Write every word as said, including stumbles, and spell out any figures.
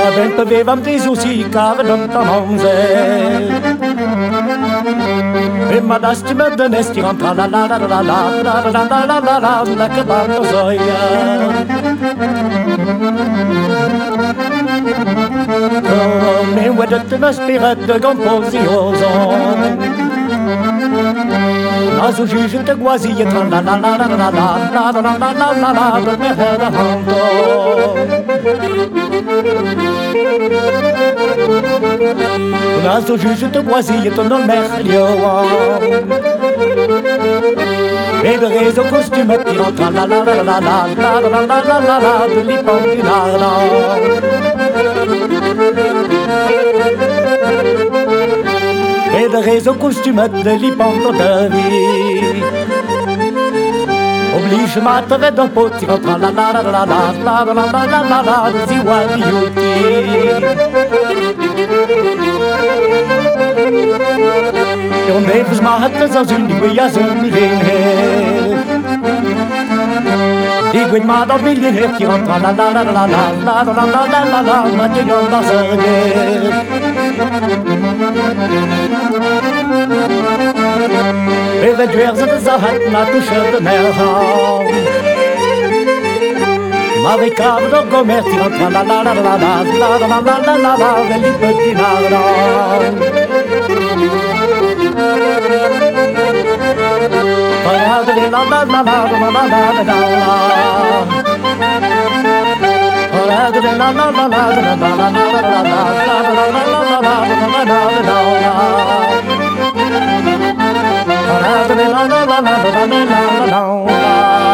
ben bevevamo dei susicava non tamonze. E ma da sti me denesti contra la la la la la la la la la la la la che bando soia. Come vedete me spirette composioso. Ma su gente quasi tra la la la la la la la la la la la la per me era tanto. Ma su gente quasi tra non me io. E per reso costume tiro tra la la la la la la la la la la la per li pompi la la. E de reso costume de li pompi de vie. Oblige ma te vedo potti tra la la la la la la la la la la la si guardi yuti. E on nevens ma het is als unie wie as unie vinge. Die gwyd ma dat miljoen heeft hier aan tra la la la la la la la la la la la maar je jan dat zeggen. E de dwerze de zahat na touche de merhan. Ma we kaven ook gomer hier aan tra la la la la la la la la la la la de li petit nardan. La la la la la la la la la la la. La la la la la la la la la la la la la la la.